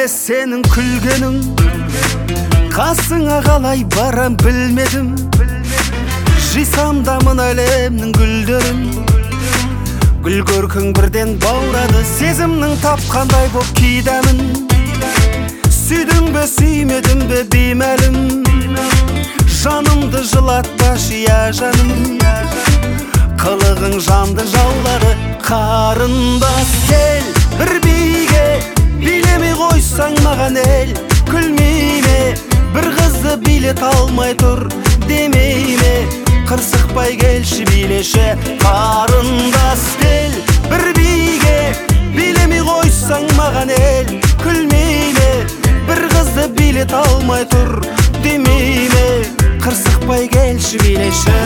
эле сенин күлгөнүң, касыңа калай барам билмедим. Жыйсам да мына элемдин гүлдөрүн, гүл көркүң бирден баурады, сезимнин тапкандай боп кийдемин. Сүйдүңбү сүймедимби беймәлим, жанымды жылатпашы я жаным. Кылыгың жанды жаулады, карындас кел бир бийге, билемей койсоң маган эл күлмейме, бир кызды билет алмай тур демейме, кырсыкпай келши билеше. Карындас кел бир бийге, билемей койсоң маган эл күлмейме, бир кызды билет алмай тур демейме, кырсыкпай келши билеше.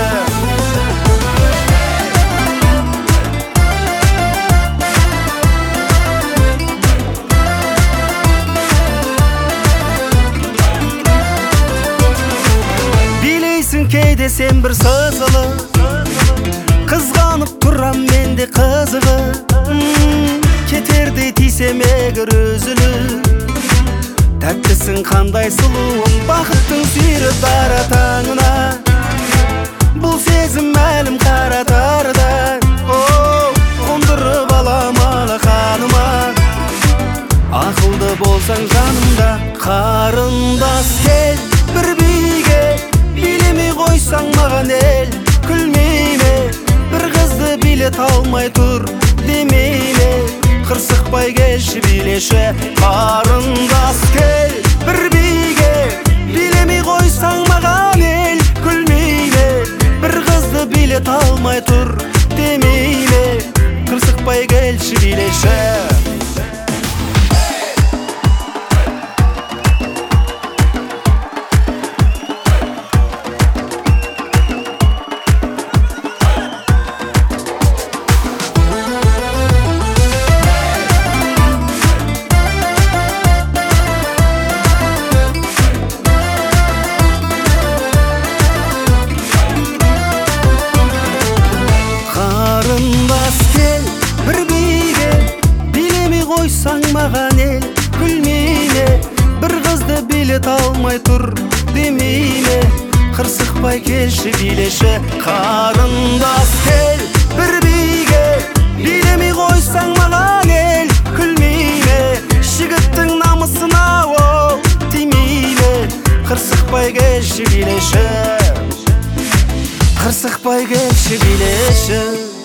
Кейде сен бір сызылы, кызганып турам менде кызыгы. Кетердей тийсем эгер өзүлүп, тәттісің қандай сұлуың, бақыттың сүйрі дара таңына. Бұл сезім мәлім қаратардан, қондырып алам алақаныма. Ақылды болсаң жанымда, қарындас кел бір бийге, билемей койсоң маган эл күлмейме, бир кызды билет алмай тур демейме, кырсыкпай келши билеше. Карындас кел бир бийге, билемей койсоң маган эл күлмейме, бир кызды билет алмай тур демейме, кырсыкпай келши билеше. Койсаң маган эл күлмейме, бир кызды билет алмай тур демейме, кырсыкпай келши билеше. Карындас кел бир бийге, билемей койсоң маган эл күлмейме, жигиттин намысына ол тимейме, кырсыкпай келши билеше, кырсыкпай келши билеше.